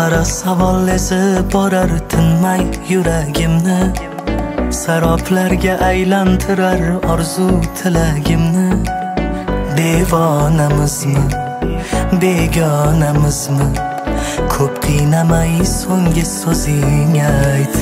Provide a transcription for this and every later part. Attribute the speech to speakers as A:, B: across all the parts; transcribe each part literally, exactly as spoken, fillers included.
A: Qara savol ezib borar tinmay yuragimni, saroblarga aylantirar orzu tilagimni. Devonamizmi, begonamizmi? Ko'p qiynamay so'nggi so'zing ayt.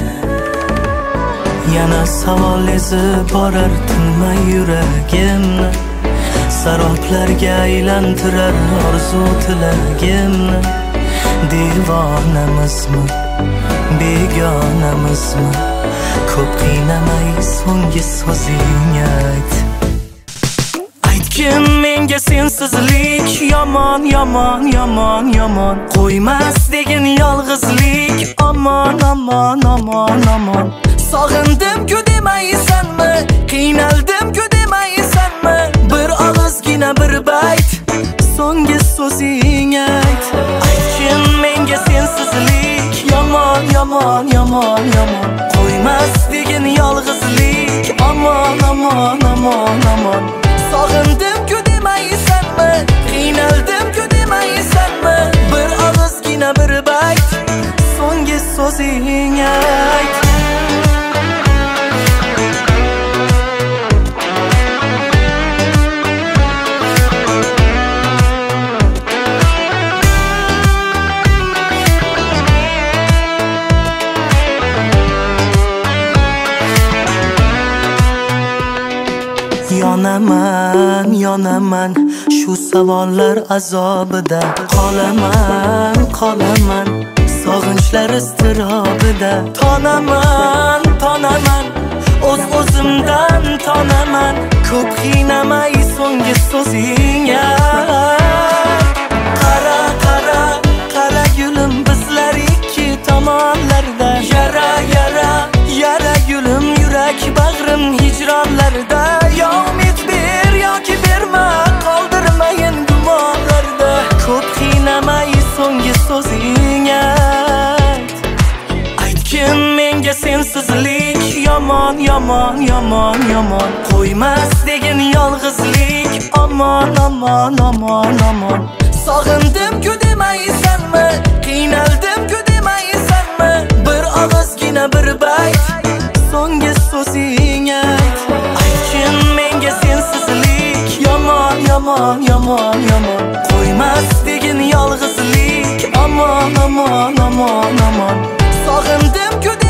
A: Yana savol ezib borar tinmay yuragimni, saroblarga aylantirar orzu tilagimni. Devonamizmi, begonamizmi? Ko'p qiynamay so'nggi so'zing ayt. Aytgin menga sensizlik yomon, yomon, yomon, yomon. Qo'ymas degin yolg'izlik aman, aman, aman, aman. Sog'indim-ku demaysanmi, qiynaldim-ku demaysanmi? Bir og'izgina bir bayt so'nggi so'zing ayt. Aytgin menga sensizlik yomon, yomon, yomon, yomon. Qo'ymas degin yolg'izlik aman, aman, aman, aman. Sog'indim-ku demaysanmi, qiynaldim-ku demaysanmi? Bir og'izgina bir bayt so'nggi so'zing ayt. Yonaman, yonaman shu savollar azobida. Qolaman, qolaman sog'inchlar iztirobida. Tonaman, tonaman o'z o'zimdan tonaman. Ko'p qiynamay so'nggi so'zing ayt. Qara, qara, qara gulim bizlar ikki tomonlarda. Yara, yara, yara gulim yurak bag'rim hijronlarda. Yo umid ber yoki berma, qoldirmayin gumonlarda. Ko'p qiynamay so'nggi so'zing ayt. Aytgin menga sensizlik yomon, yomon, yomon, yomon. Qo'ymas degin yolg'izlik aman, aman, aman, aman. Sog'indim-ku demaysanmi, qiynaldim-ku demaysanmi? Bir og'izgina bir bayt so'nggi so'zing ayt. Aytgin menga sensizlik yomon, yomon, yomon, yomon. Qo'ymas degin yolg'izlik aman, aman, aman, aman. Sog'indim-ku